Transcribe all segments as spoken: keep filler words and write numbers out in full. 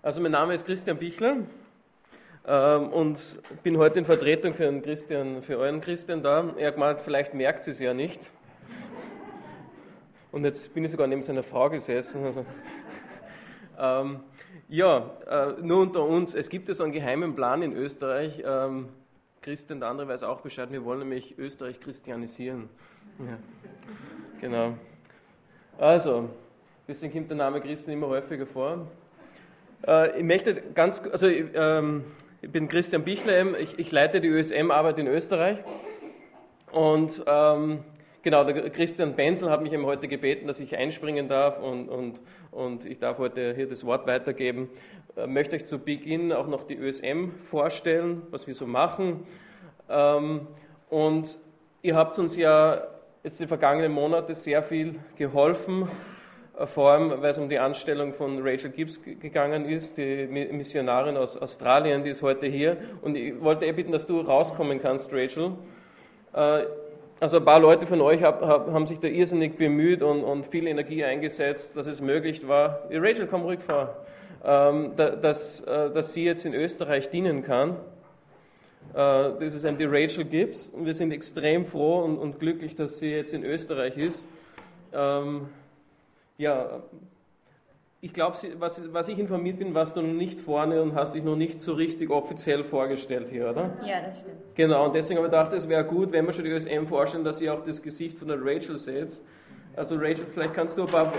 Also mein Name ist Christian Bichler ähm, und bin heute in Vertretung für, einen Christian, für euren Christian da. Er hat gemeint, vielleicht merkt sie es ja nicht. Und jetzt bin ich sogar neben seiner Frau gesessen. Also, ähm, ja, äh, nur unter uns, es gibt ja so einen geheimen Plan in Österreich. Ähm, Christian, der andere weiß auch Bescheid, wir wollen nämlich Österreich christianisieren. Ja, genau. Also, deswegen kommt der Name Christian immer häufiger vor. Äh, ich möchte ganz, also ähm, ich bin Christian Bichler, ich, ich leite die Ö S M-Arbeit in Österreich und ähm, genau, der Christian Benzel hat mich eben heute gebeten, dass ich einspringen darf und, und, und ich darf heute hier das Wort weitergeben. Ich möchte euch zu Beginn auch noch die Ö S M vorstellen, was wir so machen. Ähm, und ihr habt uns ja jetzt die vergangenen Monate sehr viel geholfen, vor allem, weil es um die Anstellung von Rachel Gibbs gegangen ist, die Missionarin aus Australien, die ist heute hier. Und ich wollte eh bitten, dass du rauskommen kannst, Rachel. Also ein paar Leute von euch haben sich da irrsinnig bemüht und, und viel Energie eingesetzt, dass es möglich war. Rachel, komm ruhig vor. Dass, dass sie jetzt in Österreich dienen kann. Das ist eben die Rachel Gibbs und wir sind extrem froh und, und glücklich, dass sie jetzt in Österreich ist. Ja, ich glaube, was, was ich informiert bin, warst du noch nicht vorne und hast dich noch nicht so richtig offiziell vorgestellt hier, oder? Ja, das stimmt. Genau, und deswegen habe ich gedacht, es wäre gut, wenn wir schon die Ö S M vorstellen, dass ihr auch das Gesicht von der Rachel seht. Also Rachel, vielleicht kannst du ein paar...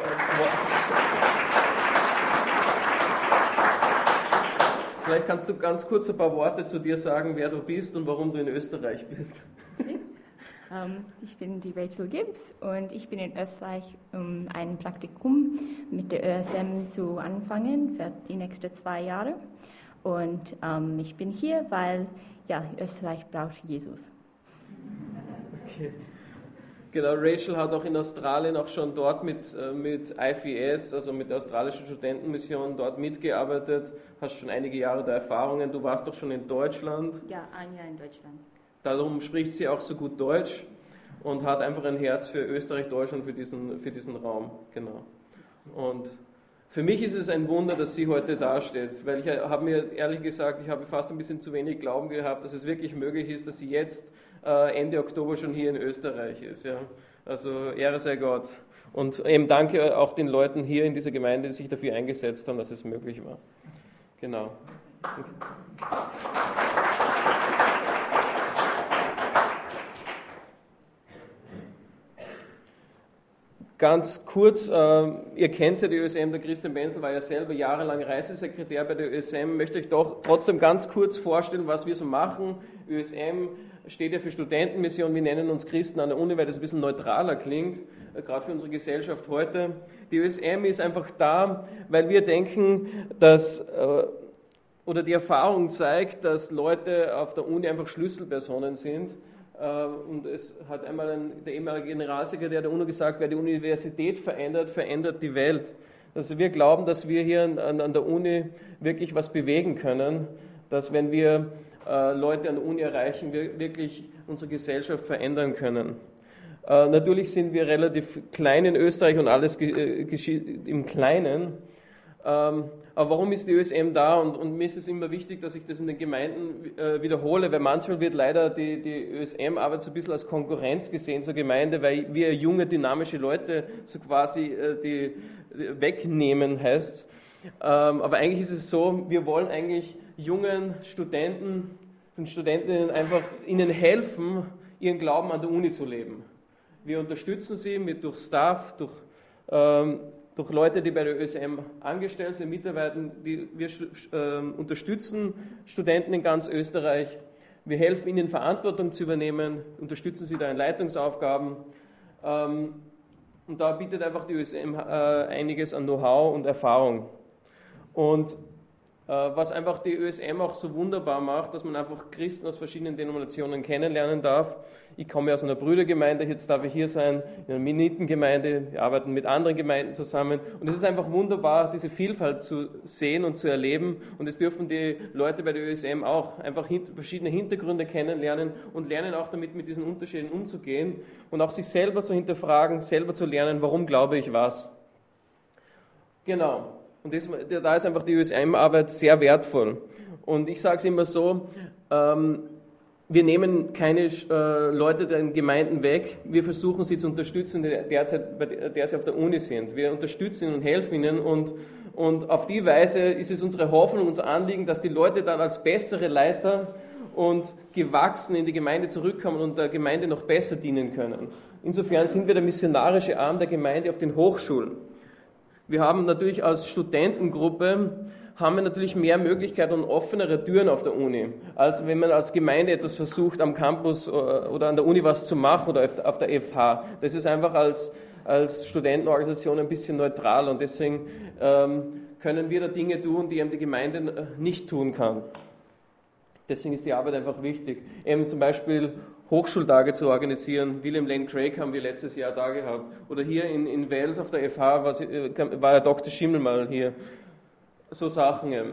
Vielleicht kannst du ganz kurz ein paar Worte zu dir sagen, wer du bist und warum du in Österreich bist. Okay. Um, ich bin die Rachel Gibbs und ich bin in Österreich, um ein Praktikum mit der Ö S M zu anfangen für die nächsten zwei Jahre. Und um, ich bin hier, weil ja, Österreich braucht Jesus. Okay. Genau, Rachel hat auch in Australien auch schon dort mit, mit I F E S, also mit der australischen Studentenmission, dort mitgearbeitet. Hast schon einige Jahre der Erfahrungen. Du warst doch schon in Deutschland. Ja, ein Jahr in Deutschland. Darum spricht sie auch so gut Deutsch und hat einfach ein Herz für Österreich, Deutschland, für diesen, für diesen Raum. Genau. Und für mich ist es ein Wunder, dass sie heute dasteht, weil ich habe mir ehrlich gesagt, ich habe fast ein bisschen zu wenig Glauben gehabt, dass es wirklich möglich ist, dass sie jetzt äh, Ende Oktober schon hier in Österreich ist. Ja. Also Ehre sei Gott. Und eben danke auch den Leuten hier in dieser Gemeinde, die sich dafür eingesetzt haben, dass es möglich war. Genau. Okay. Ganz kurz, äh, ihr kennt ja die Ö S M, der Christian Benzel war ja selber jahrelang Reisesekretär bei der Ö S M. Ich möchte euch doch trotzdem ganz kurz vorstellen, was wir so machen. Ö S M steht ja für Studentenmission, wir nennen uns Christen an der Uni, weil das ein bisschen neutraler klingt, äh, gerade für unsere Gesellschaft heute. Die Ö S M ist einfach da, weil wir denken, dass, äh, oder die Erfahrung zeigt, dass Leute auf der Uni einfach Schlüsselpersonen sind. Und es hat einmal ein, der ehemalige Generalsekretär der UNO gesagt, wer die Universität verändert, verändert die Welt. Also wir glauben, dass wir hier an, an der Uni wirklich was bewegen können, dass wenn wir äh, Leute an der Uni erreichen, wir wirklich unsere Gesellschaft verändern können. Äh, natürlich sind wir relativ klein in Österreich und alles ge- geschieht im Kleinen. Ähm, aber warum ist die Ö S M da? Und, und mir ist es immer wichtig, dass ich das in den Gemeinden äh, wiederhole, weil manchmal wird leider die, die Ö S M-Arbeit so ein bisschen als Konkurrenz gesehen zur Gemeinde, weil wir junge, dynamische Leute so quasi äh, die, die wegnehmen, heißt. Ähm, aber eigentlich ist es so, wir wollen eigentlich jungen Studenten und Studentinnen einfach ihnen helfen, ihren Glauben an der Uni zu leben. Wir unterstützen sie mit durch Staff, durch ähm, durch Leute, die bei der Ö S M angestellt sind, mitarbeiten, die wir äh, unterstützen Studenten in ganz Österreich. Wir helfen ihnen, Verantwortung zu übernehmen, unterstützen sie da in Leitungsaufgaben. Ähm, und da bietet einfach die Ö S M äh, einiges an Know-how und Erfahrung. Und äh, was einfach die Ö S M auch so wunderbar macht, dass man einfach Christen aus verschiedenen Denominationen kennenlernen darf. Ich komme aus einer Brüdergemeinde, jetzt darf ich hier sein, in einer Mennonitengemeinde, wir arbeiten mit anderen Gemeinden zusammen und es ist einfach wunderbar, diese Vielfalt zu sehen und zu erleben und das dürfen die Leute bei der Ö S M auch, einfach verschiedene Hintergründe kennenlernen und lernen auch damit mit diesen Unterschieden umzugehen und auch sich selber zu hinterfragen, selber zu lernen, warum glaube ich was. Genau. Und das, da ist einfach die Ö S M-Arbeit sehr wertvoll. Und ich sage es immer so, ähm, wir nehmen keine äh, Leute den Gemeinden weg, wir versuchen sie zu unterstützen, derzeit, bei der sie auf der Uni sind. Wir unterstützen ihnen und helfen ihnen und, und auf die Weise ist es unsere Hoffnung, unser Anliegen, dass die Leute dann als bessere Leiter und gewachsen in die Gemeinde zurückkommen und der Gemeinde noch besser dienen können. Insofern sind wir der missionarische Arm der Gemeinde auf den Hochschulen. Wir haben natürlich als Studentengruppe haben wir natürlich mehr Möglichkeiten und offenere Türen auf der Uni, als wenn man als Gemeinde etwas versucht, am Campus oder an der Uni was zu machen oder auf der F H. Das ist einfach als, als Studentenorganisation ein bisschen neutral und deswegen ähm, können wir da Dinge tun, die eben die Gemeinde nicht tun kann. Deswegen ist die Arbeit einfach wichtig. Eben zum Beispiel Hochschultage zu organisieren. William Lane Craig haben wir letztes Jahr da gehabt. Oder hier in, in Wales auf der F H war, war ja Doktor Schimmel mal hier. So Sachen. Ähm,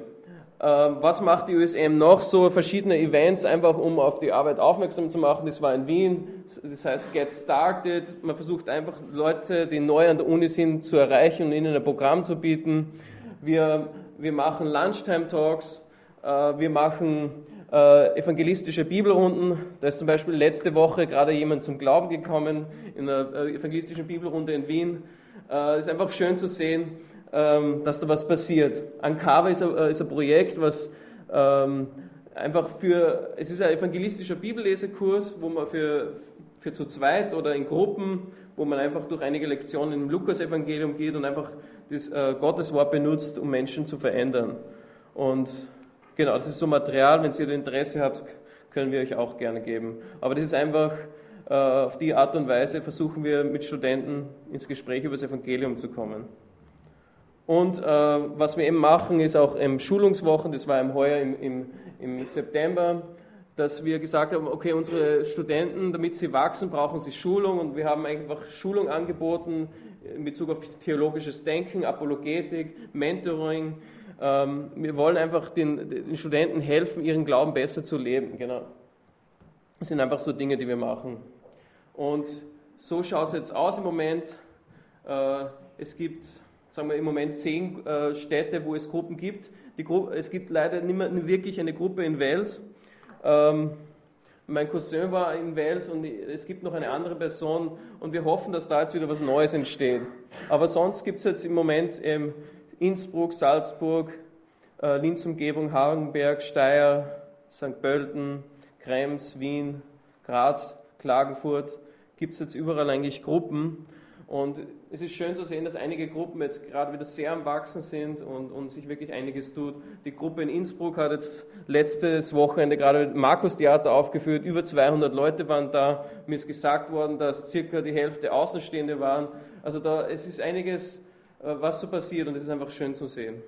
was macht die Ö S M noch? So verschiedene Events, einfach um auf die Arbeit aufmerksam zu machen. Das war in Wien, das heißt Get Started. Man versucht einfach Leute, die neu an der Uni sind, zu erreichen und ihnen ein Programm zu bieten. Wir, wir machen Lunchtime Talks, äh, wir machen äh, evangelistische Bibelrunden. Da ist zum Beispiel letzte Woche gerade jemand zum Glauben gekommen in einer äh, evangelistischen Bibelrunde in Wien. Es äh, ist einfach schön zu sehen, dass da was passiert. Uncover ist ein, ist ein Projekt, was ähm, einfach für, es ist ein evangelistischer Bibellesekurs, wo man für, für zu zweit oder in Gruppen, wo man einfach durch einige Lektionen im Lukas-Evangelium geht und einfach das äh, Gotteswort benutzt, um Menschen zu verändern. Und genau, das ist so Material, wenn ihr Interesse habt, können wir euch auch gerne geben. Aber das ist einfach, äh, auf die Art und Weise versuchen wir mit Studenten ins Gespräch über das Evangelium zu kommen. Und äh, was wir eben machen, ist auch im Schulungswochen, das war im heuer im, im, im September, dass wir gesagt haben, okay, unsere Studenten, damit sie wachsen, brauchen sie Schulung und wir haben einfach Schulung angeboten in Bezug auf theologisches Denken, Apologetik, Mentoring. Ähm, wir wollen einfach den, den Studenten helfen, ihren Glauben besser zu leben. Genau. Das sind einfach so Dinge, die wir machen. Und so schaut es jetzt aus im Moment. Äh, es gibt... sagen wir im Moment zehn äh, Städte, wo es Gruppen gibt. Die Gru- es gibt leider nicht mehr wirklich eine Gruppe in Wales. Ähm, mein Cousin war in Wales und es gibt noch eine andere Person und wir hoffen, dass da jetzt wieder was Neues entsteht. Aber sonst gibt es jetzt im Moment ähm, Innsbruck, Salzburg, äh, Linz-Umgebung, Hagenberg, Steyr, Sankt Pölten, Krems, Wien, Graz, Klagenfurt. Gibt es jetzt überall eigentlich Gruppen. Und es ist schön zu sehen, dass einige Gruppen jetzt gerade wieder sehr am Wachsen sind und, und sich wirklich einiges tut. Die Gruppe in Innsbruck hat jetzt letztes Wochenende gerade Markus-Theater aufgeführt. Über zweihundert Leute waren da. Mir ist gesagt worden, dass circa die Hälfte Außenstehende waren. Also da, es ist einiges, was so passiert und es ist einfach schön zu sehen.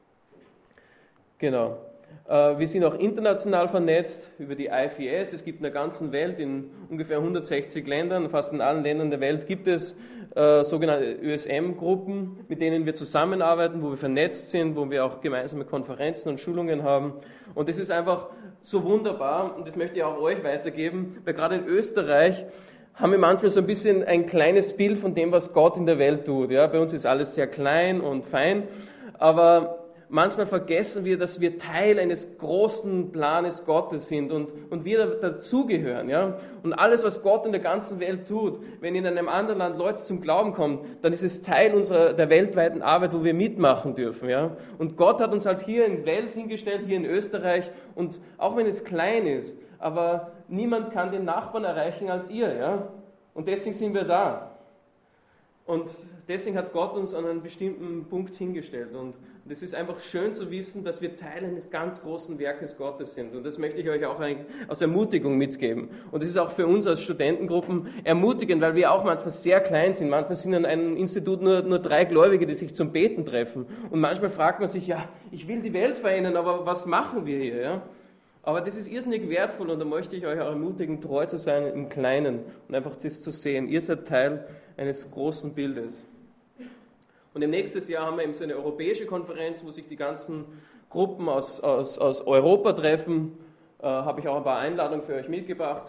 Genau. Wir sind auch international vernetzt über die I F E S. Es gibt in der ganzen Welt, in ungefähr hundertsechzig Ländern, fast in allen Ländern der Welt, gibt es äh, sogenannte Ö S M-Gruppen, mit denen wir zusammenarbeiten, wo wir vernetzt sind, wo wir auch gemeinsame Konferenzen und Schulungen haben. Und das ist einfach so wunderbar und das möchte ich auch euch weitergeben, weil gerade in Österreich haben wir manchmal so ein bisschen ein kleines Bild von dem, was Gott in der Welt tut. Ja, bei uns ist alles sehr klein und fein, aber manchmal vergessen wir, dass wir Teil eines großen Planes Gottes sind und, und wir dazugehören. Ja? Und alles, was Gott in der ganzen Welt tut, wenn in einem anderen Land Leute zum Glauben kommen, dann ist es Teil unserer, der weltweiten Arbeit, wo wir mitmachen dürfen. Ja? Und Gott hat uns halt hier in Wales hingestellt, hier in Österreich, und auch wenn es klein ist, aber niemand kann den Nachbarn erreichen als ihr. Ja? Und deswegen sind wir da. Und deswegen hat Gott uns an einen bestimmten Punkt hingestellt. Und es ist einfach schön zu wissen, dass wir Teil eines ganz großen Werkes Gottes sind. Und das möchte ich euch auch als Ermutigung mitgeben. Und es ist auch für uns als Studentengruppen ermutigend, weil wir auch manchmal sehr klein sind. Manchmal sind in einem Institut nur, nur drei Gläubige, die sich zum Beten treffen. Und manchmal fragt man sich, ja, ich will die Welt verändern, aber was machen wir hier? Ja? Aber das ist irrsinnig wertvoll und da möchte ich euch auch ermutigen, treu zu sein im Kleinen und einfach das zu sehen. Ihr seid Teil eines großen Bildes. Und im nächsten Jahr haben wir eben so eine europäische Konferenz, wo sich die ganzen Gruppen aus, aus, aus Europa treffen. Äh, habe ich auch ein paar Einladungen für euch mitgebracht,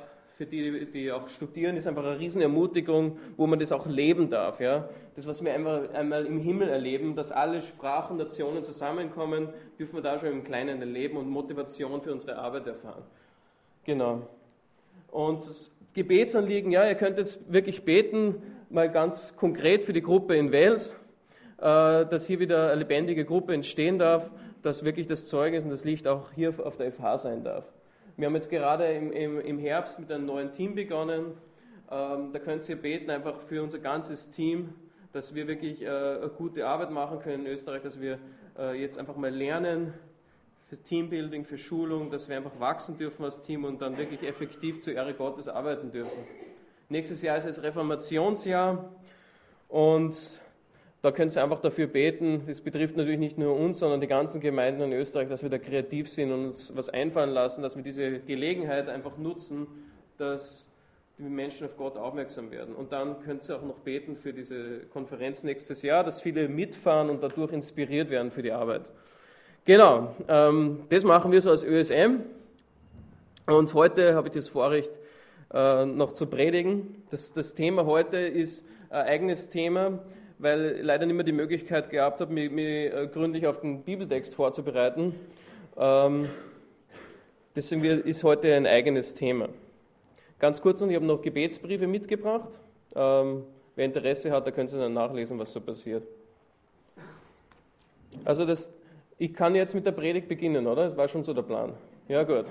für die, die auch studieren, ist einfach eine Riesenermutigung, wo man das auch leben darf. Ja? Das, was wir einmal, einmal im Himmel erleben, dass alle Sprachen, Nationen zusammenkommen, dürfen wir da schon im Kleinen erleben und Motivation für unsere Arbeit erfahren. Genau. Und das Gebetsanliegen, ja, ihr könnt jetzt wirklich beten, mal ganz konkret für die Gruppe in Wels, dass hier wieder eine lebendige Gruppe entstehen darf, dass wirklich das Zeugnis und das Licht auch hier auf der F H sein darf. Wir haben jetzt gerade im, im, im Herbst mit einem neuen Team begonnen. Ähm, da könnt ihr beten einfach für unser ganzes Team, dass wir wirklich äh, eine gute Arbeit machen können in Österreich, dass wir äh, jetzt einfach mal lernen für Teambuilding, für Schulung, dass wir einfach wachsen dürfen als Team und dann wirklich effektiv zur Ehre Gottes arbeiten dürfen. Nächstes Jahr ist es Reformationsjahr und da könnt ihr einfach dafür beten. Das betrifft natürlich nicht nur uns, sondern die ganzen Gemeinden in Österreich, dass wir da kreativ sind und uns was einfallen lassen, dass wir diese Gelegenheit einfach nutzen, dass die Menschen auf Gott aufmerksam werden. Und dann könnt ihr auch noch beten für diese Konferenz nächstes Jahr, dass viele mitfahren und dadurch inspiriert werden für die Arbeit. Genau, ähm, das machen wir so als Ö S M. Und heute habe ich das Vorrecht, äh, noch zu predigen. Das, das Thema heute ist ein eigenes Thema, weil ich leider nicht mehr die Möglichkeit gehabt habe, mich, mich gründlich auf den Bibeltext vorzubereiten. Ähm, deswegen ist heute ein eigenes Thema. Ganz kurz noch, ich habe noch Gebetsbriefe mitgebracht. Ähm, wer Interesse hat, da könnt ihr dann nachlesen, was so passiert. Also das, ich kann jetzt mit der Predigt beginnen, oder? Das war schon so der Plan. Ja, gut.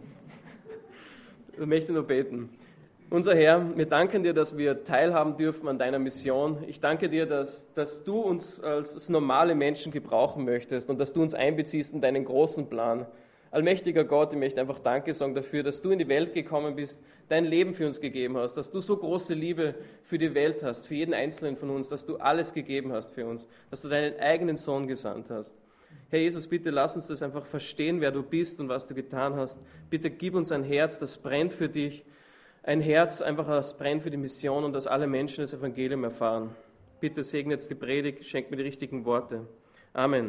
Ich möchte nur beten. Unser Herr, wir danken dir, dass wir teilhaben dürfen an deiner Mission. Ich danke dir, dass, dass du uns als normale Menschen gebrauchen möchtest und dass du uns einbeziehst in deinen großen Plan. Allmächtiger Gott, ich möchte einfach Danke sagen dafür, dass du in die Welt gekommen bist, dein Leben für uns gegeben hast, dass du so große Liebe für die Welt hast, für jeden Einzelnen von uns, dass du alles gegeben hast für uns, dass du deinen eigenen Sohn gesandt hast. Herr Jesus, bitte lass uns das einfach verstehen, wer du bist und was du getan hast. Bitte gib uns ein Herz, das brennt für dich, ein Herz einfach, das brennt für die Mission und dass alle Menschen das Evangelium erfahren. Bitte segne jetzt die Predigt, schenk mir die richtigen Worte. Amen.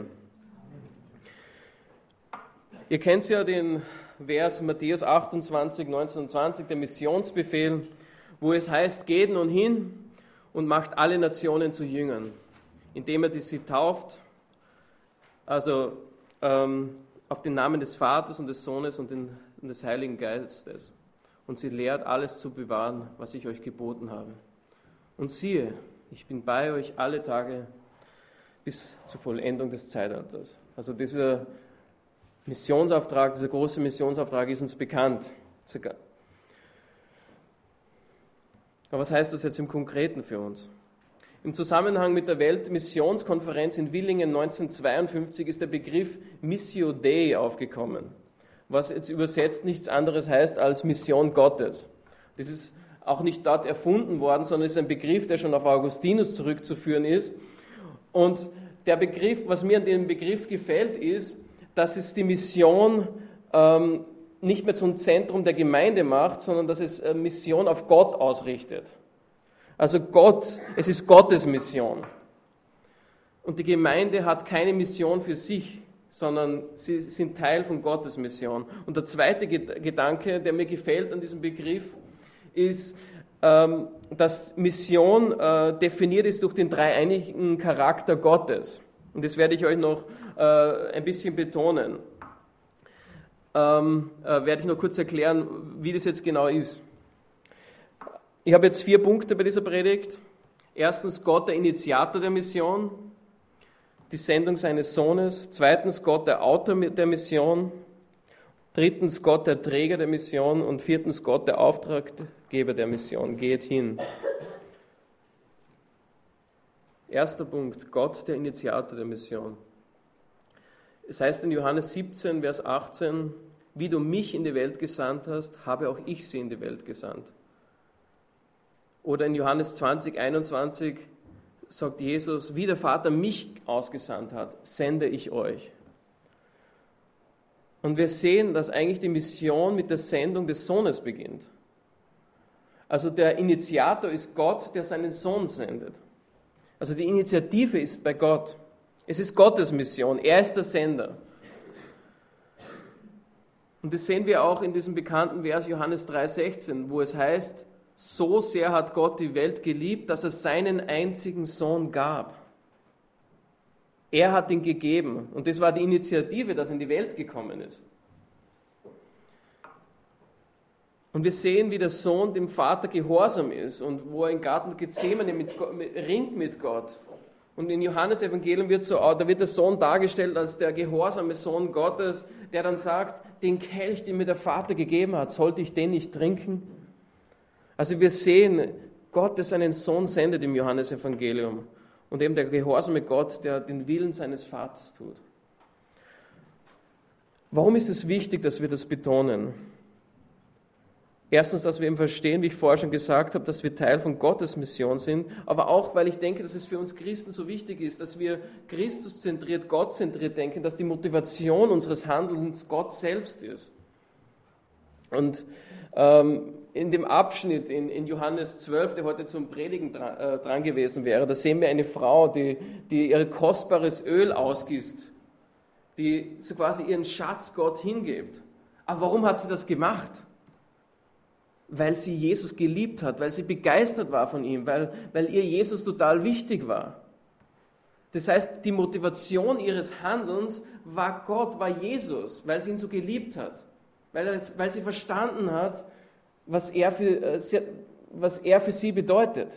Ihr kennt ja den Vers Matthäus achtundzwanzig, neunzehn und zwanzig, der Missionsbefehl, wo es heißt, geht nun hin und macht alle Nationen zu Jüngern, indem er sie tauft, also ähm, auf den Namen des Vaters und des Sohnes und, den, und des Heiligen Geistes. Und sie lehrt, alles zu bewahren, was ich euch geboten habe. Und siehe, ich bin bei euch alle Tage bis zur Vollendung des Zeitalters. Also dieser Missionsauftrag, dieser große Missionsauftrag ist uns bekannt. Aber was heißt das jetzt im Konkreten für uns? Im Zusammenhang mit der Weltmissionskonferenz in Willingen neunzehnhundertzweiundfünfzig ist der Begriff Missio Dei aufgekommen, was jetzt übersetzt nichts anderes heißt als Mission Gottes. Das ist auch nicht dort erfunden worden, sondern ist ein Begriff, der schon auf Augustinus zurückzuführen ist. Und der Begriff, was mir an dem Begriff gefällt, ist, dass es die Mission ähm, nicht mehr zum Zentrum der Gemeinde macht, sondern dass es eine Mission auf Gott ausrichtet. Also Gott, es ist Gottes Mission. Und die Gemeinde hat keine Mission für sich, sondern sie sind Teil von Gottes Mission. Und der zweite Gedanke, der mir gefällt an diesem Begriff, ist, dass Mission definiert ist durch den dreieinigen Charakter Gottes. Und das werde ich euch noch ein bisschen betonen. Werde ich noch kurz erklären, wie das jetzt genau ist. Ich habe jetzt vier Punkte bei dieser Predigt. Erstens, Gott, der Initiator der Mission. Die Sendung seines Sohnes. Zweitens, Gott, der Autor der Mission. Drittens, Gott, der Träger der Mission. Und viertens, Gott, der Auftraggeber der Mission. Geht hin. Erster Punkt, Gott, der Initiator der Mission. Es heißt in Johannes siebzehn, Vers achtzehn, wie du mich in die Welt gesandt hast, habe auch ich sie in die Welt gesandt. Oder in Johannes zwanzig, einundzwanzig sagt Jesus, wie der Vater mich ausgesandt hat, sende ich euch. Und wir sehen, dass eigentlich die Mission mit der Sendung des Sohnes beginnt. Also der Initiator ist Gott, der seinen Sohn sendet. Also die Initiative ist bei Gott. Es ist Gottes Mission, er ist der Sender. Und das sehen wir auch in diesem bekannten Vers Johannes drei sechzehn, wo es heißt, so sehr hat Gott die Welt geliebt, dass er seinen einzigen Sohn gab. Er hat ihn gegeben und das war die Initiative, dass er in die Welt gekommen ist. Und wir sehen, wie der Sohn dem Vater gehorsam ist und wo er im Garten Gethsemane mit Gott, mit, ringt mit Gott. Und in Johannes Evangelium wird so, da wird der Sohn dargestellt als der gehorsame Sohn Gottes, der dann sagt, den Kelch, den mir der Vater gegeben hat, sollte ich den nicht trinken? Also wir sehen, Gott, der seinen Sohn sendet im Johannes Evangelium und eben der gehorsame Gott, der den Willen seines Vaters tut. Warum ist es wichtig, dass wir das betonen? Erstens, dass wir eben verstehen, wie ich vorher schon gesagt habe, dass wir Teil von Gottes Mission sind, aber auch, weil ich denke, dass es für uns Christen so wichtig ist, dass wir Christuszentriert, Gottzentriert denken, dass die Motivation unseres Handelns Gott selbst ist. Und ähm, in dem Abschnitt in, in Johannes zwölf, der heute zum Predigen dran, äh, dran gewesen wäre, da sehen wir eine Frau, die, die ihr kostbares Öl ausgießt, die so quasi ihren Schatz Gott hingibt. Aber warum hat sie das gemacht? Weil sie Jesus geliebt hat, weil sie begeistert war von ihm, weil, weil ihr Jesus total wichtig war. Das heißt, die Motivation ihres Handelns war Gott, war Jesus, weil sie ihn so geliebt hat, weil, weil sie verstanden hat, was er, für, was er für sie bedeutet.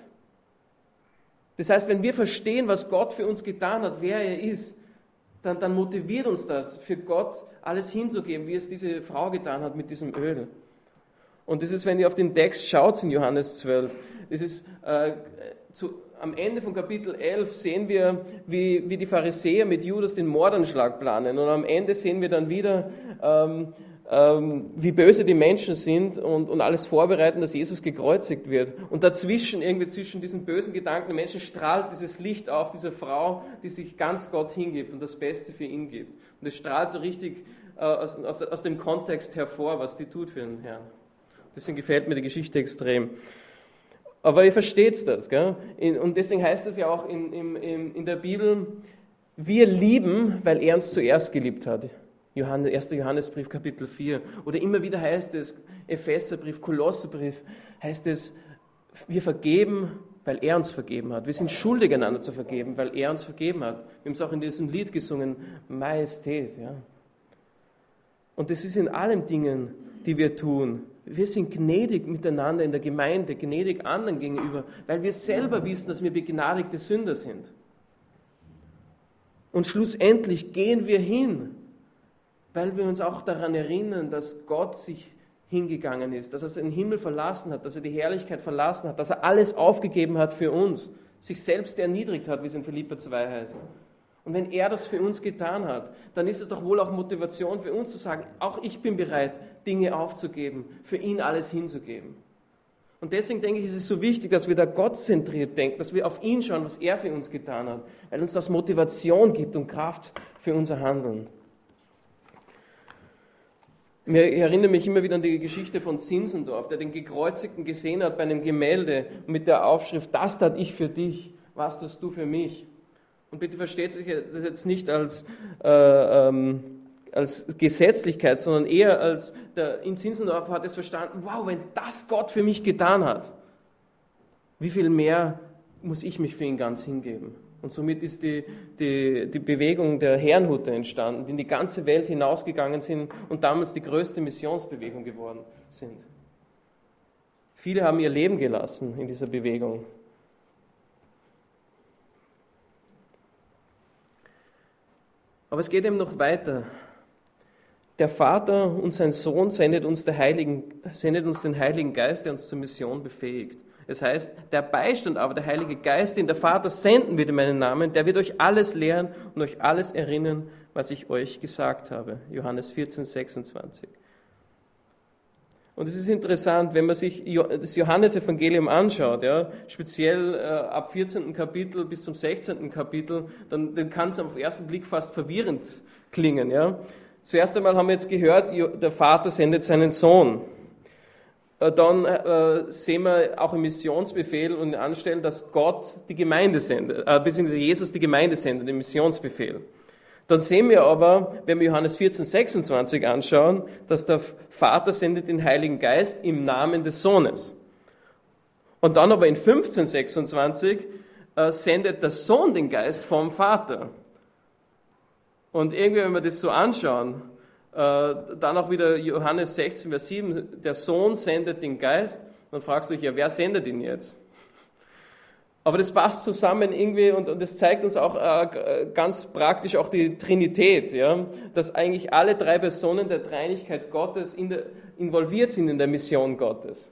Das heißt, wenn wir verstehen, was Gott für uns getan hat, wer er ist, dann, dann motiviert uns das, für Gott alles hinzugeben, wie es diese Frau getan hat mit diesem Öl. Und das ist, wenn ihr auf den Text schaut in Johannes zwölf, das ist, äh, zu, am Ende von Kapitel elf sehen wir, wie, wie die Pharisäer mit Judas den Mordanschlag planen. Und am Ende sehen wir dann wieder, ähm, ähm, wie böse die Menschen sind und, und alles vorbereiten, dass Jesus gekreuzigt wird. Und dazwischen, irgendwie zwischen diesen bösen Gedanken der Menschen, strahlt dieses Licht auf dieser Frau, die sich ganz Gott hingibt und das Beste für ihn gibt. Und es strahlt so richtig äh, aus, aus, aus dem Kontext hervor, was die tut für den Herrn. Deswegen gefällt mir die Geschichte extrem. Aber ihr versteht das, gell? Und deswegen heißt es ja auch in, in, in der Bibel, wir lieben, weil er uns zuerst geliebt hat. Johannes, erster Johannesbrief, Kapitel vier. Oder immer wieder heißt es, Epheserbrief, Kolosserbrief, heißt es, wir vergeben, weil er uns vergeben hat. Wir sind schuldig, einander zu vergeben, weil er uns vergeben hat. Wir haben es auch in diesem Lied gesungen, Majestät. Ja? Und das ist in allen Dingen, die wir tun. Wir sind gnädig miteinander in der Gemeinde, gnädig anderen gegenüber, weil wir selber wissen, dass wir begnadigte Sünder sind. Und schlussendlich gehen wir hin, weil wir uns auch daran erinnern, dass Gott sich hingegangen ist, dass er den Himmel verlassen hat, dass er die Herrlichkeit verlassen hat, dass er alles aufgegeben hat für uns, sich selbst erniedrigt hat, wie es in Philipper zwei heißt. Und wenn er das für uns getan hat, dann ist es doch wohl auch Motivation für uns zu sagen, auch ich bin bereit, Dinge aufzugeben, für ihn alles hinzugeben. Und deswegen denke ich, ist es so wichtig, dass wir da gottzentriert denken, dass wir auf ihn schauen, was er für uns getan hat, weil uns das Motivation gibt und Kraft für unser Handeln. Ich erinnere mich immer wieder an die Geschichte von Zinzendorf, der den Gekreuzigten gesehen hat bei einem Gemälde mit der Aufschrift, das tat ich für dich, was tust du für mich? Und bitte versteht sich das jetzt nicht als, äh, ähm, als Gesetzlichkeit, sondern eher als, der, in Zinzendorf hat es verstanden, wow, wenn das Gott für mich getan hat, wie viel mehr muss ich mich für ihn ganz hingeben? Und somit ist die, die, die Bewegung der Herrnhuter entstanden, die in die ganze Welt hinausgegangen sind und damals die größte Missionsbewegung geworden sind. Viele haben ihr Leben gelassen in dieser Bewegung. Aber es geht eben noch weiter. Der Vater und sein Sohn sendet uns, der Heiligen, sendet uns den Heiligen Geist, der uns zur Mission befähigt. Das heißt, der Beistand aber, der Heilige Geist, den der Vater senden wird in meinen Namen, der wird euch alles lehren und euch alles erinnern, was ich euch gesagt habe. Johannes vierzehn, sechsundzwanzig. Und es ist interessant, wenn man sich das Johannesevangelium anschaut, ja, speziell äh, ab vierzehnten Kapitel bis zum sechzehnten Kapitel, dann, dann kann es auf den ersten Blick fast verwirrend klingen. Ja. Zuerst einmal haben wir jetzt gehört, der Vater sendet seinen Sohn. Äh, dann äh, sehen wir auch im Missionsbefehl und Anstellen, dass Gott die Gemeinde sendet, äh, beziehungsweise Jesus die Gemeinde sendet, den Missionsbefehl. Dann sehen wir aber, wenn wir Johannes vierzehn, sechsundzwanzig anschauen, dass der Vater sendet den Heiligen Geist im Namen des Sohnes. Und dann aber in fünfzehn, sechsundzwanzig äh, sendet der Sohn den Geist vom Vater. Und irgendwie, wenn wir das so anschauen, äh, dann auch wieder Johannes sechzehn, Vers sieben, der Sohn sendet den Geist, dann fragst du dich, ja, wer sendet ihn jetzt? Aber das passt zusammen irgendwie und, und das zeigt uns auch äh, ganz praktisch auch die Trinität, ja? Dass eigentlich alle drei Personen der Dreieinigkeit Gottes in der, involviert sind in der Mission Gottes.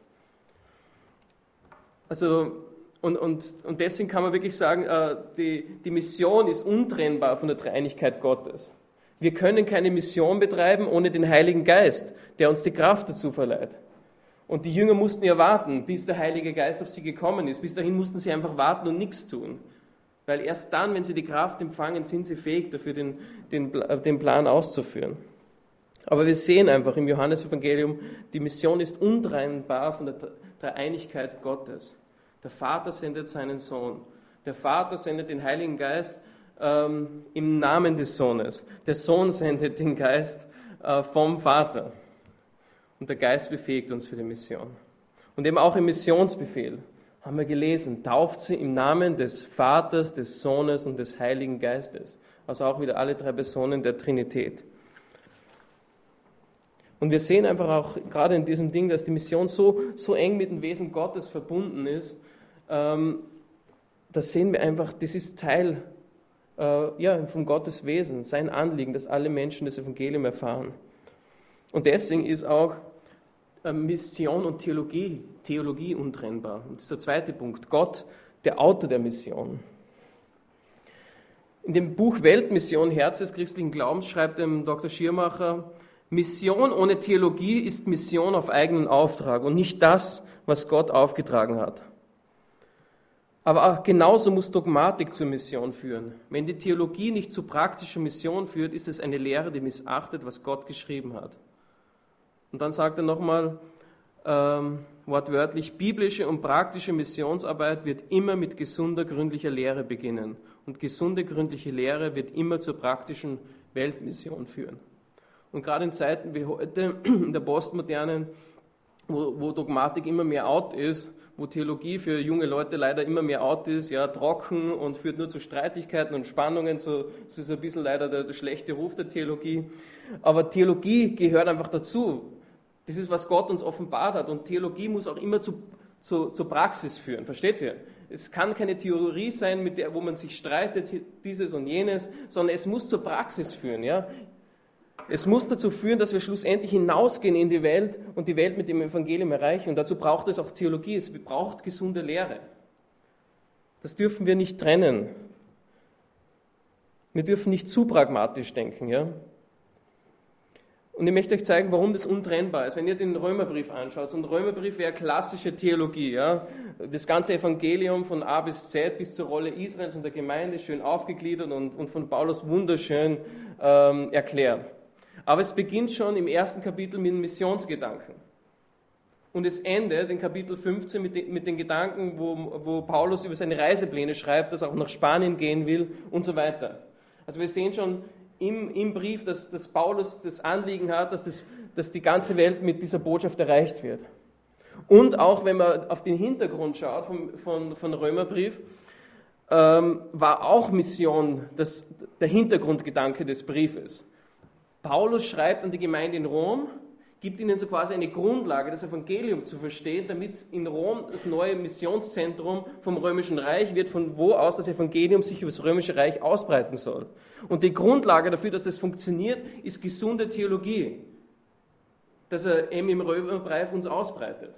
Also, und, und, und deswegen kann man wirklich sagen, äh, die, die Mission ist untrennbar von der Dreieinigkeit Gottes. Wir können keine Mission betreiben ohne den Heiligen Geist, der uns die Kraft dazu verleiht. Und die Jünger mussten ja warten, bis der Heilige Geist auf sie gekommen ist. Bis dahin mussten sie einfach warten und nichts tun. Weil erst dann, wenn sie die Kraft empfangen, sind sie fähig dafür, den, den, den Plan auszuführen. Aber wir sehen einfach im Johannesevangelium, die Mission ist untrennbar von der Dreieinigkeit Gottes. Der Vater sendet seinen Sohn. Der Vater sendet den Heiligen Geist ähm, im Namen des Sohnes. Der Sohn sendet den Geist äh, vom Vater. Und der Geist befähigt uns für die Mission. Und eben auch im Missionsbefehl haben wir gelesen, tauft sie im Namen des Vaters, des Sohnes und des Heiligen Geistes. Also auch wieder alle drei Personen der Trinität. Und wir sehen einfach auch gerade in diesem Ding, dass die Mission so, so eng mit dem Wesen Gottes verbunden ist. Ähm, da sehen wir einfach, das ist Teil äh, ja, von Gottes Wesen, sein Anliegen, dass alle Menschen das Evangelium erfahren. Und deswegen ist auch Mission und Theologie, Theologie untrennbar. Und das ist der zweite Punkt. Gott, der Autor der Mission. In dem Buch Weltmission, Herz des christlichen Glaubens, schreibt dem Doktor Schirmacher, Mission ohne Theologie ist Mission auf eigenen Auftrag und nicht das, was Gott aufgetragen hat. Aber auch genauso muss Dogmatik zur Mission führen. Wenn die Theologie nicht zu praktischer Mission führt, ist es eine Lehre, die missachtet, was Gott geschrieben hat. Und dann sagt er nochmal ähm, wortwörtlich, biblische und praktische Missionsarbeit wird immer mit gesunder, gründlicher Lehre beginnen. Und gesunde, gründliche Lehre wird immer zur praktischen Weltmission führen. Und gerade in Zeiten wie heute, in der Postmodernen, wo, wo Dogmatik immer mehr out ist, wo Theologie für junge Leute leider immer mehr out ist, ja, trocken und führt nur zu Streitigkeiten und Spannungen, so, so ist ein bisschen leider der, der schlechte Ruf der Theologie. Aber Theologie gehört einfach dazu. Das ist, was Gott uns offenbart hat. Und Theologie muss auch immer zu, zu, zur Praxis führen. Versteht ihr? Es kann keine Theorie sein, mit der, wo man sich streitet, dieses und jenes, sondern es muss zur Praxis führen. Ja? Es muss dazu führen, dass wir schlussendlich hinausgehen in die Welt und die Welt mit dem Evangelium erreichen. Und dazu braucht es auch Theologie. Es braucht gesunde Lehre. Das dürfen wir nicht trennen. Wir dürfen nicht zu pragmatisch denken. Ja? Und ich möchte euch zeigen, warum das untrennbar ist. Wenn ihr den Römerbrief anschaut, so ein Römerbrief wäre klassische Theologie. Ja? Das ganze Evangelium von A bis Z bis zur Rolle Israels und der Gemeinde schön aufgegliedert und, und von Paulus wunderschön ähm, erklärt. Aber es beginnt schon im ersten Kapitel mit dem Missionsgedanken. Und es endet in Kapitel fünfzehn mit den, mit den Gedanken, wo, wo Paulus über seine Reisepläne schreibt, dass er auch nach Spanien gehen will und so weiter. Also wir sehen schon im, im Brief, dass, dass Paulus das Anliegen hat, dass, das, dass die ganze Welt mit dieser Botschaft erreicht wird. Und auch wenn man auf den Hintergrund schaut vom, von, von Römerbrief, ähm, war auch Mission das, der Hintergrundgedanke des Briefes. Paulus schreibt an die Gemeinde in Rom, gibt ihnen so quasi eine Grundlage, das Evangelium zu verstehen, damit in Rom das neue Missionszentrum vom Römischen Reich wird, von wo aus das Evangelium sich über das Römische Reich ausbreiten soll. Und die Grundlage dafür, dass das funktioniert, ist gesunde Theologie, dass er eben im Römerbrief uns ausbreitet.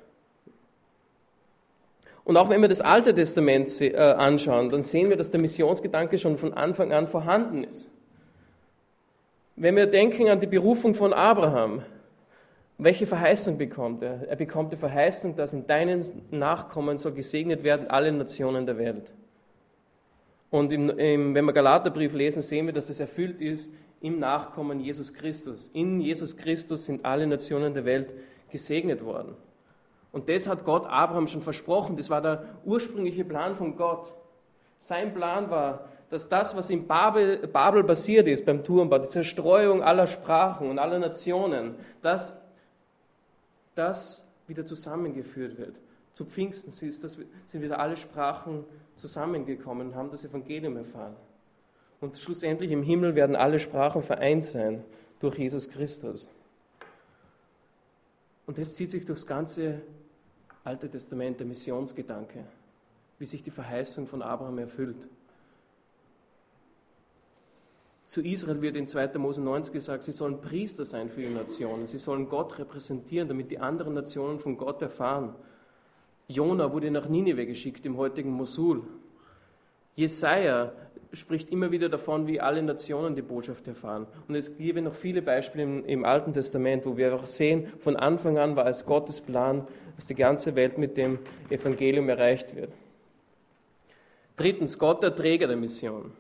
Und auch wenn wir das Alte Testament anschauen, dann sehen wir, dass der Missionsgedanke schon von Anfang an vorhanden ist. Wenn wir denken an die Berufung von Abraham, welche Verheißung bekommt er? Er bekommt die Verheißung, dass in deinen Nachkommen soll gesegnet werden alle Nationen der Welt. Und im, im, wenn wir Galaterbrief lesen, sehen wir, dass das erfüllt ist im Nachkommen Jesus Christus. In Jesus Christus sind alle Nationen der Welt gesegnet worden. Und das hat Gott Abraham schon versprochen. Das war der ursprüngliche Plan von Gott. Sein Plan war, dass das, was in Babel, Babel passiert ist, beim Turmbau, die Zerstreuung aller Sprachen und aller Nationen, dass das wieder zusammengeführt wird. Zu Pfingsten ist, das, sind wieder alle Sprachen zusammengekommen und haben das Evangelium erfahren. Und schlussendlich im Himmel werden alle Sprachen vereint sein durch Jesus Christus. Und das zieht sich durchs ganze Alte Testament, der Missionsgedanke, wie sich die Verheißung von Abraham erfüllt. Zu Israel wird in zweiter Mose neunzig gesagt, sie sollen Priester sein für die Nationen, sie sollen Gott repräsentieren, damit die anderen Nationen von Gott erfahren. Jona wurde nach Ninive geschickt, im heutigen Mosul. Jesaja spricht immer wieder davon, wie alle Nationen die Botschaft erfahren. Und es gibt noch viele Beispiele im, im Alten Testament, wo wir auch sehen, von Anfang an war es Gottes Plan, dass die ganze Welt mit dem Evangelium erreicht wird. Drittens, Gott der Träger der Mission.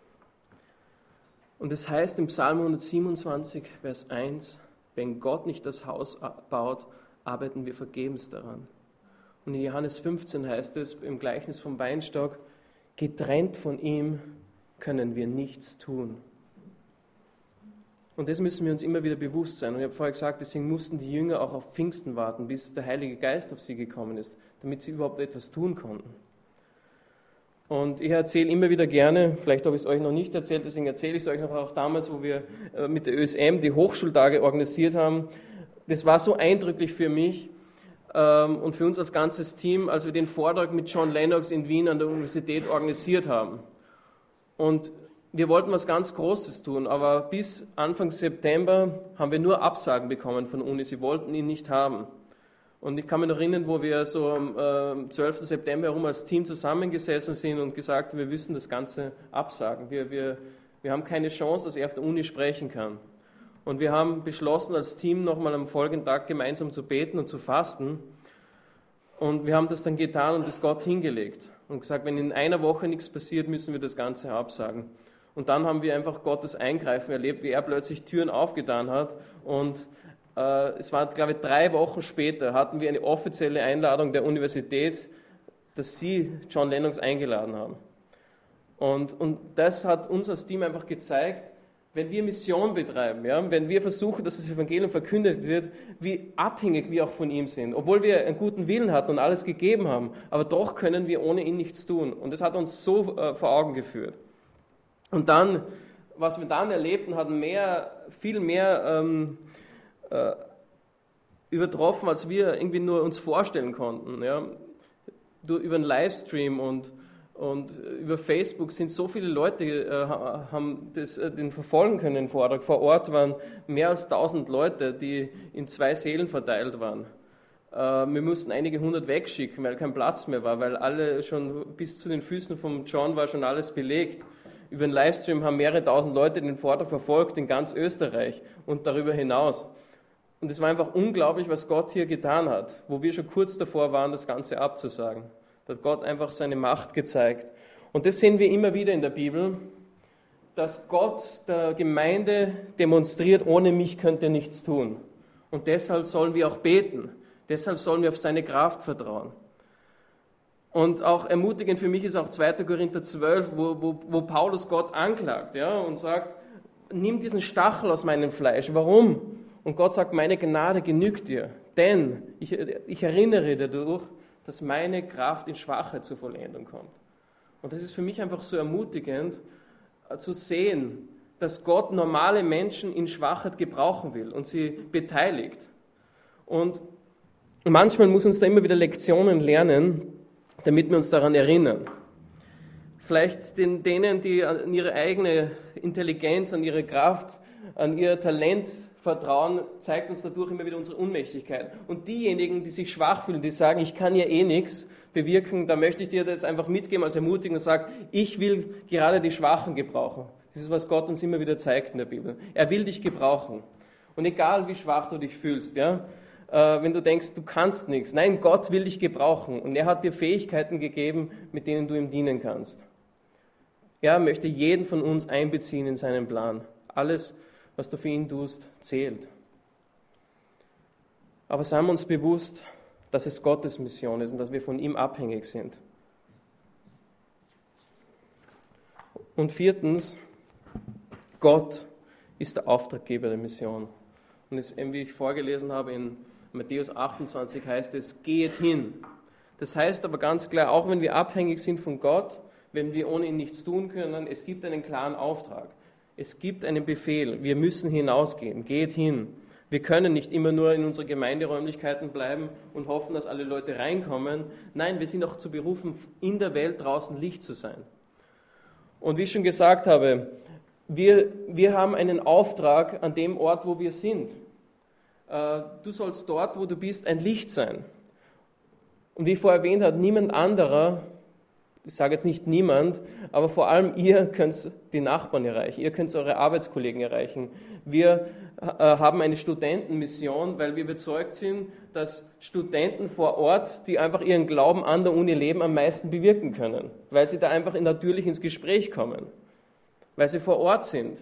Und es heißt im Psalm hundertsiebenundzwanzig, Vers eins, wenn Gott nicht das Haus baut, arbeiten wir vergebens daran. Und in Johannes fünfzehn heißt es im Gleichnis vom Weinstock, getrennt von ihm können wir nichts tun. Und das müssen wir uns immer wieder bewusst sein. Und ich habe vorher gesagt, deswegen mussten die Jünger auch auf Pfingsten warten, bis der Heilige Geist auf sie gekommen ist, damit sie überhaupt etwas tun konnten. Und ich erzähle immer wieder gerne, vielleicht habe ich es euch noch nicht erzählt, deswegen erzähle ich es euch noch auch damals, wo wir mit der Ö S M die Hochschultage organisiert haben. Das war so eindrücklich für mich und für uns als ganzes Team, als wir den Vortrag mit John Lennox in Wien an der Universität organisiert haben. Und wir wollten was ganz Großes tun, aber bis Anfang September haben wir nur Absagen bekommen von Uni, sie wollten ihn nicht haben. Und ich kann mich noch erinnern, wo wir so am äh, zwölften September herum als Team zusammengesessen sind und gesagt haben, wir müssen das Ganze absagen. Wir, wir, wir haben keine Chance, dass er auf der Uni sprechen kann. Und wir haben beschlossen, als Team nochmal am folgenden Tag gemeinsam zu beten und zu fasten. Und wir haben das dann getan und das Gott hingelegt. Und gesagt, wenn in einer Woche nichts passiert, müssen wir das Ganze absagen. Und dann haben wir einfach Gottes Eingreifen erlebt, wie er plötzlich Türen aufgetan hat. Und äh, es war, glaube ich, drei Wochen später, hatten wir eine offizielle Einladung der Universität, dass sie John Lennox eingeladen haben. Und, und das hat uns als Team einfach gezeigt, wenn wir Mission betreiben, ja, wenn wir versuchen, dass das Evangelium verkündet wird, wie abhängig wir auch von ihm sind. Obwohl wir einen guten Willen hatten und alles gegeben haben, aber doch können wir ohne ihn nichts tun. Und das hat uns so äh, vor Augen geführt. Und dann, was wir dann erlebten, hat mehr, viel mehr ähm, äh, übertroffen, als wir irgendwie nur uns vorstellen konnten. Ja. Über einen Livestream und Und über Facebook sind so viele Leute, äh, haben das, äh, den verfolgen können, den Vortrag. Vor Ort waren mehr als tausend Leute, die in zwei Sälen verteilt waren. Äh, wir mussten einige hundert wegschicken, weil kein Platz mehr war, weil alle schon bis zu den Füßen von John war schon alles belegt. Über den Livestream haben mehrere tausend Leute den Vortrag verfolgt in ganz Österreich und darüber hinaus. Und es war einfach unglaublich, was Gott hier getan hat, wo wir schon kurz davor waren, das Ganze abzusagen. Da hat Gott einfach seine Macht gezeigt. Und das sehen wir immer wieder in der Bibel, dass Gott der Gemeinde demonstriert, ohne mich könnt ihr nichts tun. Und deshalb sollen wir auch beten. Deshalb sollen wir auf seine Kraft vertrauen. Und auch ermutigend für mich ist auch zweiter Korinther zwölf, wo, wo, wo Paulus Gott anklagt, ja, und sagt, nimm diesen Stachel aus meinem Fleisch. Warum? Und Gott sagt, meine Gnade genügt dir. Denn ich, ich erinnere dadurch, dass meine Kraft in Schwachheit zur Vollendung kommt. Und das ist für mich einfach so ermutigend, äh, zu sehen, dass Gott normale Menschen in Schwachheit gebrauchen will und sie beteiligt. Und manchmal muss uns da immer wieder Lektionen lernen, damit wir uns daran erinnern. Vielleicht den, denen, die an ihre eigene Intelligenz, an ihre Kraft, an ihr Talent Vertrauen, zeigt uns dadurch immer wieder unsere Unmächtigkeit. Und diejenigen, die sich schwach fühlen, die sagen, ich kann ja eh nichts bewirken, da möchte ich dir jetzt einfach mitgeben als Ermutigung und sagen, ich will gerade die Schwachen gebrauchen. Das ist, was Gott uns immer wieder zeigt in der Bibel. Er will dich gebrauchen. Und egal, wie schwach du dich fühlst, ja, äh, wenn du denkst, du kannst nichts, nein, Gott will dich gebrauchen. Und er hat dir Fähigkeiten gegeben, mit denen du ihm dienen kannst. Er möchte jeden von uns einbeziehen in seinen Plan. Alles, was du für ihn tust, zählt. Aber seien wir uns bewusst, dass es Gottes Mission ist und dass wir von ihm abhängig sind. Und viertens, Gott ist der Auftraggeber der Mission. Und es, wie ich vorgelesen habe, in Matthäus achtundzwanzig heißt es, geht hin. Das heißt aber ganz klar, auch wenn wir abhängig sind von Gott, wenn wir ohne ihn nichts tun können, es gibt einen klaren Auftrag. Es gibt einen Befehl, wir müssen hinausgehen, geht hin. Wir können nicht immer nur in unsere Gemeinderäumlichkeiten bleiben und hoffen, dass alle Leute reinkommen. Nein, wir sind auch zu berufen, in der Welt draußen Licht zu sein. Und wie ich schon gesagt habe, wir, wir haben einen Auftrag an dem Ort, wo wir sind. Du sollst dort, wo du bist, ein Licht sein. Und wie ich vorher erwähnt habe, niemand anderer, ich sage jetzt nicht niemand, aber vor allem ihr könnt die Nachbarn erreichen, ihr könnt eure Arbeitskollegen erreichen. Wir äh, haben eine Studentenmission, weil wir überzeugt sind, dass Studenten vor Ort, die einfach ihren Glauben an der Uni leben, am meisten bewirken können, weil sie da einfach natürlich ins Gespräch kommen, weil sie vor Ort sind.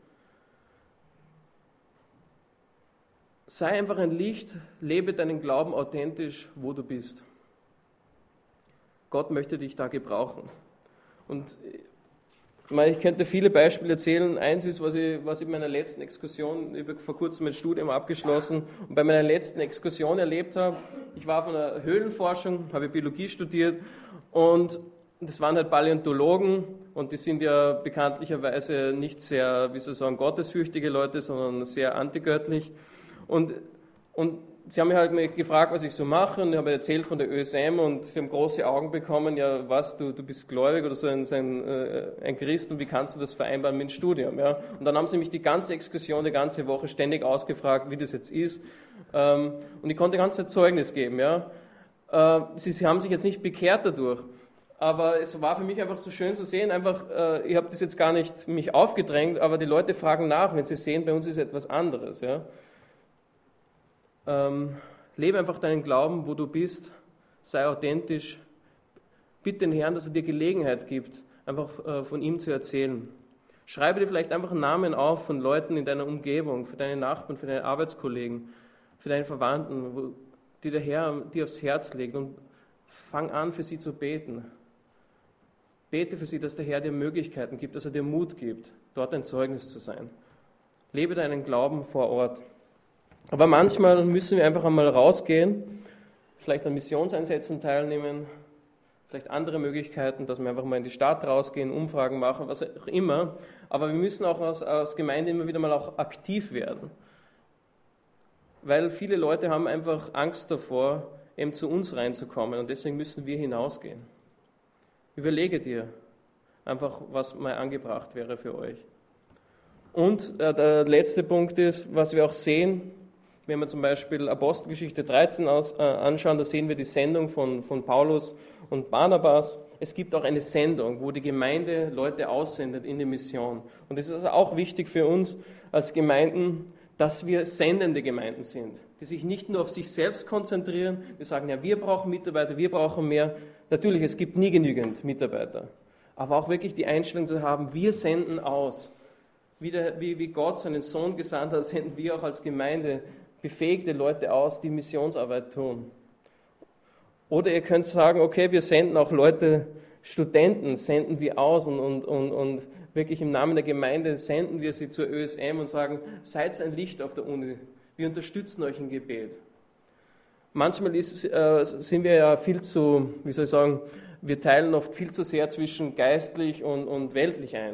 Sei einfach ein Licht, lebe deinen Glauben authentisch, wo du bist. Gott möchte dich da gebrauchen. Und ich könnte viele Beispiele erzählen. Eins ist, was ich, was ich in meiner letzten Exkursion, ich habe vor kurzem mein Studium abgeschlossen und bei meiner letzten Exkursion erlebt habe, ich war von der Höhlenforschung, habe Biologie studiert und das waren halt Paläontologen und die sind ja bekanntlicherweise nicht sehr, wie soll ich sagen, gottesfürchtige Leute, sondern sehr antigöttlich. Und, und sie haben mich halt gefragt, was ich so mache, und ich habe erzählt von der Ö S M und sie haben große Augen bekommen, ja was, du, du bist gläubig oder so ein, so ein, äh, ein Christ und wie kannst du das vereinbaren mit dem Studium? Ja? Und dann haben sie mich die ganze Exkursion, die ganze Woche ständig ausgefragt, wie das jetzt ist, ähm, und ich konnte ganz ein Zeugnis geben. Ja? Äh, sie, sie haben sich jetzt nicht bekehrt dadurch, aber es war für mich einfach so schön zu sehen, einfach, äh, ich habe das jetzt gar nicht mich aufgedrängt, aber die Leute fragen nach, wenn sie sehen, bei uns ist etwas anderes. Ja? Ähm, lebe einfach deinen Glauben, wo du bist, sei authentisch, bitte den Herrn, dass er dir Gelegenheit gibt, einfach äh, von ihm zu erzählen. Schreibe dir vielleicht einfach Namen auf von Leuten in deiner Umgebung, für deine Nachbarn, für deine Arbeitskollegen, für deine Verwandten, wo, die der Herr dir aufs Herz legt, und fang an, für sie zu beten. Bete für sie, dass der Herr dir Möglichkeiten gibt, dass er dir Mut gibt, dort ein Zeugnis zu sein. Lebe deinen Glauben vor Ort. Aber manchmal müssen wir einfach einmal rausgehen, vielleicht an Missionseinsätzen teilnehmen, vielleicht andere Möglichkeiten, dass wir einfach mal in die Stadt rausgehen, Umfragen machen, was auch immer. Aber wir müssen auch als, als Gemeinde immer wieder mal auch aktiv werden. Weil viele Leute haben einfach Angst davor, eben zu uns reinzukommen, und deswegen müssen wir hinausgehen. Überlege dir einfach, was mal angebracht wäre für euch. Und äh, der letzte Punkt ist, was wir auch sehen, wenn wir zum Beispiel Apostelgeschichte dreizehn aus, äh, anschauen, da sehen wir die Sendung von, von Paulus und Barnabas. Es gibt auch eine Sendung, wo die Gemeinde Leute aussendet in die Mission. Und es ist also auch wichtig für uns als Gemeinden, dass wir sendende Gemeinden sind, die sich nicht nur auf sich selbst konzentrieren. Wir sagen, ja, wir brauchen Mitarbeiter, wir brauchen mehr. Natürlich, es gibt nie genügend Mitarbeiter. Aber auch wirklich die Einstellung zu haben, wir senden aus. Wie, der, wie, wie Gott seinen Sohn gesandt hat, senden wir auch als Gemeinde befähigte Leute aus, die Missionsarbeit tun. Oder ihr könnt sagen, okay, wir senden auch Leute, Studenten senden wir aus und, und, und, und wirklich im Namen der Gemeinde senden wir sie zur Ö S M und sagen, seid ein Licht auf der Uni, wir unterstützen euch im Gebet. Manchmal ist, äh, sind wir ja viel zu, wie soll ich sagen, wir teilen oft viel zu sehr zwischen geistlich und, und weltlich ein.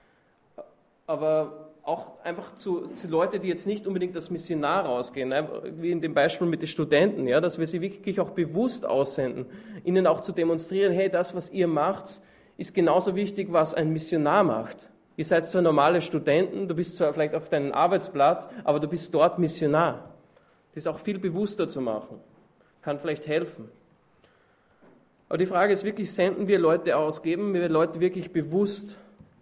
Aber auch einfach zu, zu Leuten, die jetzt nicht unbedingt als Missionar rausgehen, wie in dem Beispiel mit den Studenten, ja, dass wir sie wirklich auch bewusst aussenden, ihnen auch zu demonstrieren, hey, das, was ihr macht, ist genauso wichtig, was ein Missionar macht. Ihr seid zwar normale Studenten, du bist zwar vielleicht auf deinem Arbeitsplatz, aber du bist dort Missionar. Das ist auch viel bewusster zu machen, kann vielleicht helfen. Aber die Frage ist wirklich, senden wir Leute aus, geben wir Leute wirklich bewusst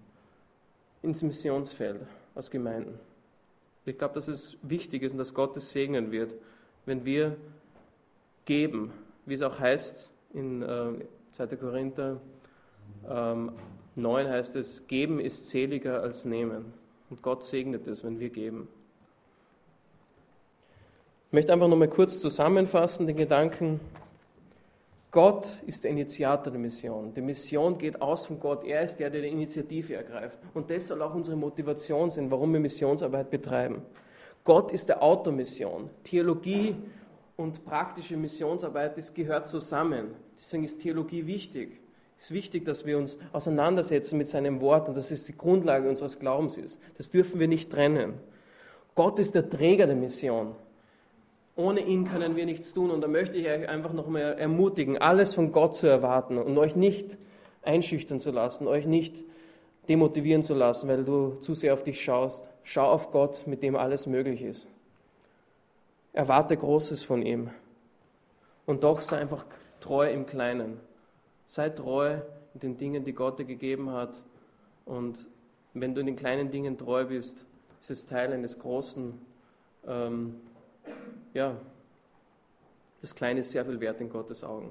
ins Missionsfeld als Gemeinden. Ich glaube, dass es wichtig ist und dass Gott es segnen wird, wenn wir geben, wie es auch heißt in äh, zweiter Korinther ähm, neun heißt es, geben ist seliger als nehmen. Und Gott segnet es, wenn wir geben. Ich möchte einfach nochmal kurz zusammenfassen, den Gedanken. Gott ist der Initiator der Mission. Die Mission geht aus von Gott. Er ist der, der die Initiative ergreift. Und das soll auch unsere Motivation sein, warum wir Missionsarbeit betreiben. Gott ist der Autor Mission. Theologie und praktische Missionsarbeit, das gehört zusammen. Deswegen ist Theologie wichtig. Es ist wichtig, dass wir uns auseinandersetzen mit seinem Wort und dass es die Grundlage unseres Glaubens ist. Das dürfen wir nicht trennen. Gott ist der Träger der Mission. Ohne ihn können wir nichts tun. Und da möchte ich euch einfach noch mal ermutigen, alles von Gott zu erwarten und euch nicht einschüchtern zu lassen, euch nicht demotivieren zu lassen, weil du zu sehr auf dich schaust. Schau auf Gott, mit dem alles möglich ist. Erwarte Großes von ihm. Und doch sei einfach treu im Kleinen. Sei treu in den Dingen, die Gott dir gegeben hat. Und wenn du in den kleinen Dingen treu bist, ist es Teil eines großen, ähm, ja, das Kleine ist sehr viel wert in Gottes Augen.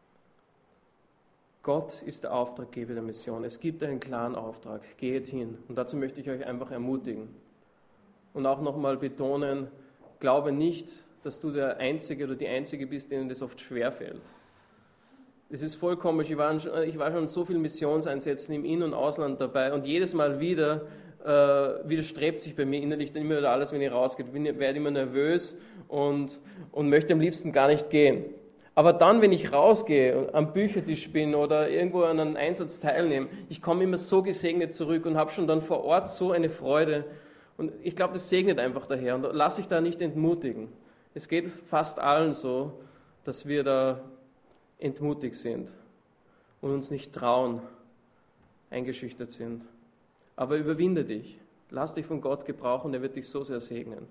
Gott ist der Auftraggeber der Mission. Es gibt einen klaren Auftrag. Geht hin. Und dazu möchte ich euch einfach ermutigen. Und auch nochmal betonen, glaube nicht, dass du der Einzige oder die Einzige bist, denen das oft schwerfällt. Es ist voll komisch. Ich war, schon, ich war schon in so vielen Missionseinsätzen im In- und Ausland dabei und jedes Mal wieder äh, widerstrebt sich bei mir innerlich dann immer wieder alles, wenn ich rausgehe. Ich werde immer nervös und, und möchte am liebsten gar nicht gehen. Aber dann, wenn ich rausgehe und am Büchertisch bin oder irgendwo an einem Einsatz teilnehme, ich komme immer so gesegnet zurück und habe schon dann vor Ort so eine Freude. Und ich glaube, das segnet einfach der Herr. Und lass dich da nicht entmutigen. Es geht fast allen so, dass wir da entmutigt sind und uns nicht trauen, eingeschüchtert sind. Aber überwinde dich. Lass dich von Gott gebrauchen, er wird dich so sehr segnen.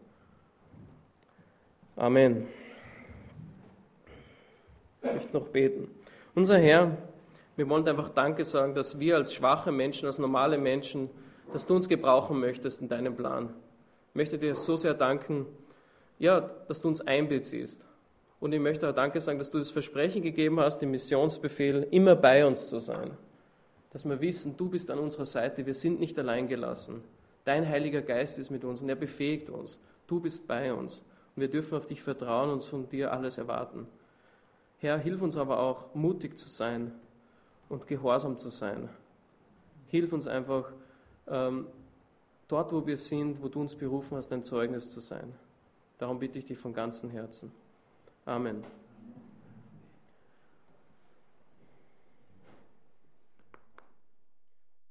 Amen. Ich möchte noch beten. Unser Herr, wir wollen einfach Danke sagen, dass wir als schwache Menschen, als normale Menschen, dass du uns gebrauchen möchtest in deinem Plan. Ich möchte dir so sehr danken, ja, dass du uns einbeziehst. Und ich möchte auch Danke sagen, dass du das Versprechen gegeben hast, im Missionsbefehl immer bei uns zu sein. Dass wir wissen, du bist an unserer Seite, wir sind nicht allein gelassen. Dein Heiliger Geist ist mit uns und er befähigt uns. Du bist bei uns und wir dürfen auf dich vertrauen und von dir alles erwarten. Herr, hilf uns aber auch, mutig zu sein und gehorsam zu sein. Hilf uns einfach, ähm, dort, wo wir sind, wo du uns berufen hast, ein Zeugnis zu sein. Darum bitte ich dich von ganzem Herzen. Amen.